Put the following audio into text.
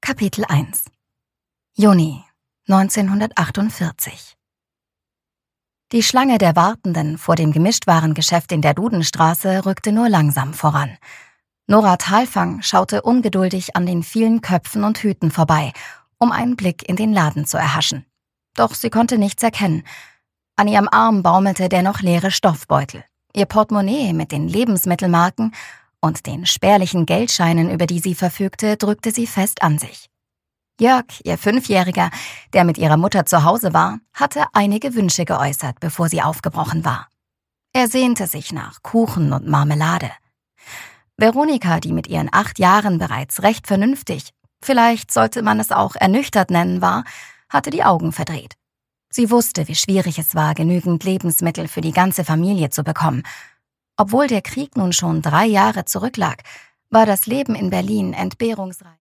Kapitel 1 Juni 1948. Die Schlange der Wartenden vor dem Gemischtwarengeschäft in der Dudenstraße rückte nur langsam voran. Nora Thalfang schaute ungeduldig an den vielen Köpfen und Hüten vorbei, um einen Blick in den Laden zu erhaschen. Doch sie konnte nichts erkennen. An ihrem Arm baumelte der noch leere Stoffbeutel. Ihr Portemonnaie mit den Lebensmittelmarken und den spärlichen Geldscheinen, über die sie verfügte, drückte sie fest an sich. Jörg, ihr 5-Jähriger, der mit ihrer Mutter zu Hause war, hatte einige Wünsche geäußert, bevor sie aufgebrochen war. Er sehnte sich nach Kuchen und Marmelade. Veronika, die mit ihren 8 Jahren bereits recht vernünftig, vielleicht sollte man es auch ernüchtert nennen, war, hatte die Augen verdreht. Sie wusste, wie schwierig es war, genügend Lebensmittel für die ganze Familie zu bekommen. Obwohl der Krieg nun schon 3 Jahre zurücklag, war das Leben in Berlin entbehrungsreich.